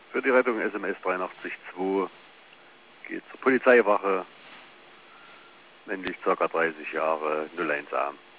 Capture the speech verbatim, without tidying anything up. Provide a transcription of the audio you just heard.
Für die Rettung S M S dreiundachtzig zwei geht zur Polizeiwache, männlich ca. dreißig Jahre, null eins A.